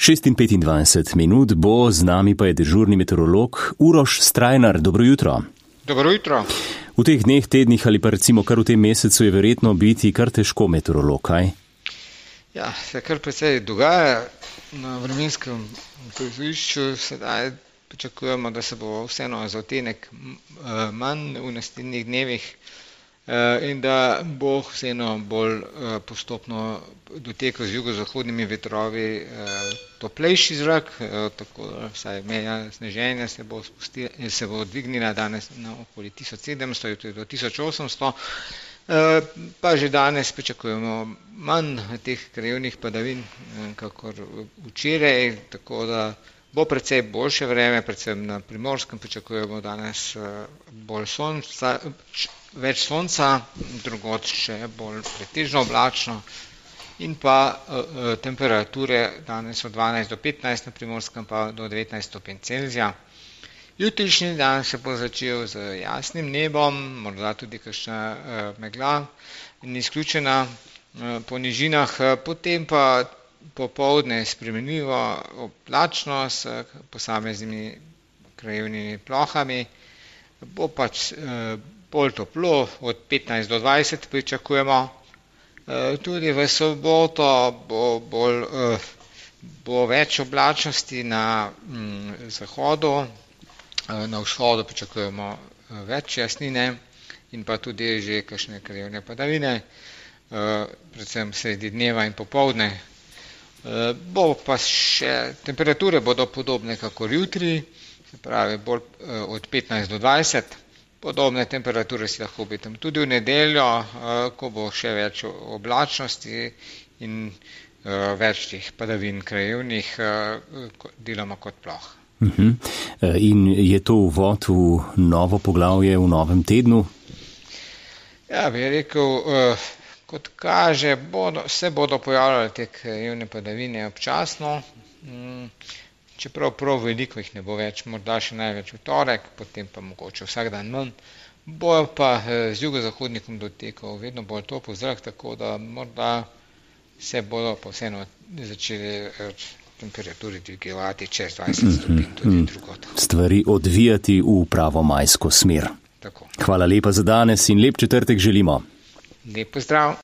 6:25 bo, z nami pa je dežurni meteorolog Uroš Strajnar. Dobro jutro. Dobro jutro. V teh dneh, tednih ali pa recimo kar v tem mesecu je verjetno biti kar težko meteorolog, kaj? Ja, se kar precej dogaja na vremenskem prizorišču. Sedaj pričakujemo, da se bo vseeno za odtenek manj v naslednjih dnevih in da bo vseeno bolj postopno dotekal z jugozahodnimi vetrovi toplejši zrak, tako da vsaj meja sneženja se bo dvignila danes na okoli 1700, jutri do 1800. Pa že danes pričakujemo manj teh krajevnih padavin, kakor včeraj, tako da bo precej boljše vreme, predvsem na Primorskem pričakujemo danes več sonca, drugod še bolj pretežno oblačno in pa temperature danes od 12 do 15 na Primorskem pa do 19 stopinj Celzija. Jutrišnji dan se bo začel z jasnim nebom, morda tudi kakšna megla in izključena po nižinah, potem pa popoldne spremenljivo oblačno s posameznimi krajevnimi plohami. Bo pač bolj toplo, od 15 do 20 pričakujemo. Tudi v soboto bo več oblačnosti na zahodu, na vzhodu pričakujemo več jasnine in pa tudi že kakšne krajevne padavine, predvsem sredi dneva in popoldne. Bo pa še, temperature bodo podobne kakor jutri, se pravi bolj od 15 do 20. Podobne temperature si lahko obetam tudi v nedeljo, ko bo še več oblačnosti in več teh padavin krajevnih, deloma kot ploh. In je to uvod v novo poglavje v novem tednu? Ja, bi rekel, kot kaže, se bodo pojavljale te krajevne padavine občasno, čeprav prav veliko jih ne bo več, morda še največ v torek, potem pa mogoče vsak dan manj. Bo pa z jugozahodnikom dotekal vedno bolj topel zrak, tako da morda se bodo pa vseeno začeli temperaturi dvigovati čez 20 stopinj tudi drugod. Stvari odvijati v pravo majsko smer. Tako. Hvala lepa za danes in lep četrtek želimo. Lep pozdrav.